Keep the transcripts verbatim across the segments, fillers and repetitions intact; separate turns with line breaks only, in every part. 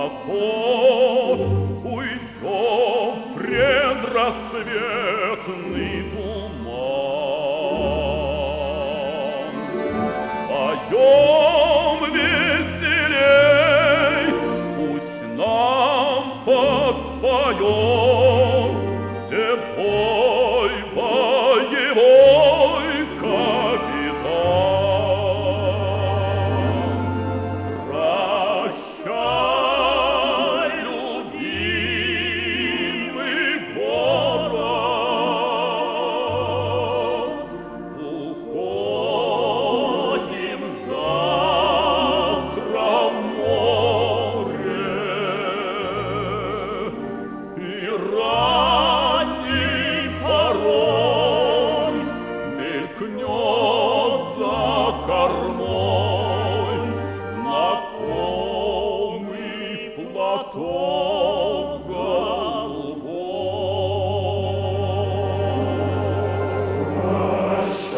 поход уйдем в предрассветный туман. Споем веселей, пусть нам подпоет седой боевой капитан. Прощай, любимый город, уходим завтра в море, и ранней порой мелькнет за кормой знакомый платок голубой.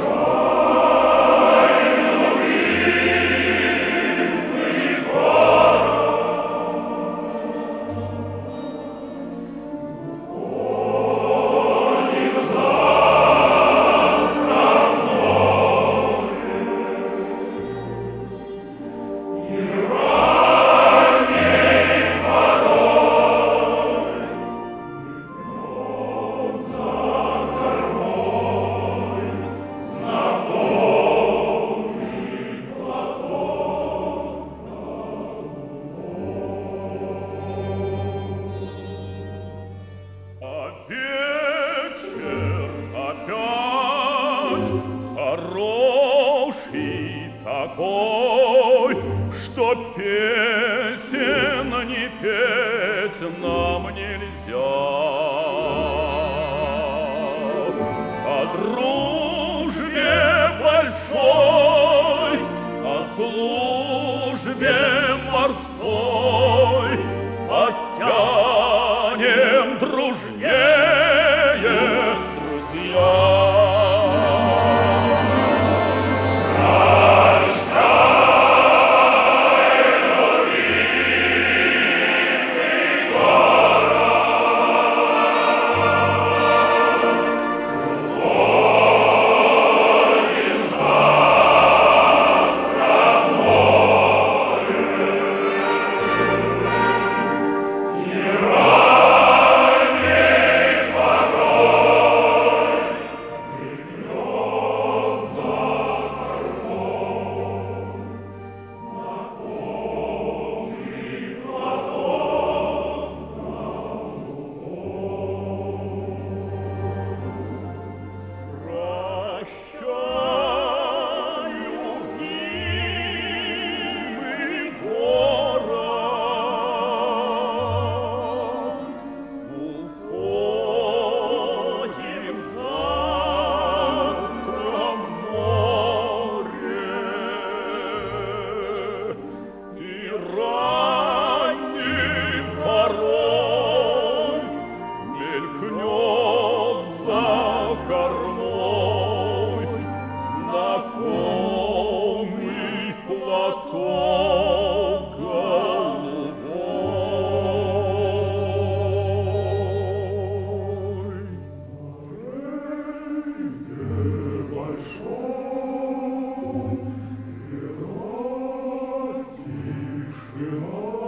А вечер опять хороший такой, что песен не петь нам нельзя. О дружбе большой, о службе морской потянем дружнее, друзья. Прощай, любимый город, уходим завтра в море, и ранней порой мелькнет за кормой знакомый платок голубой. Большой, и тишина.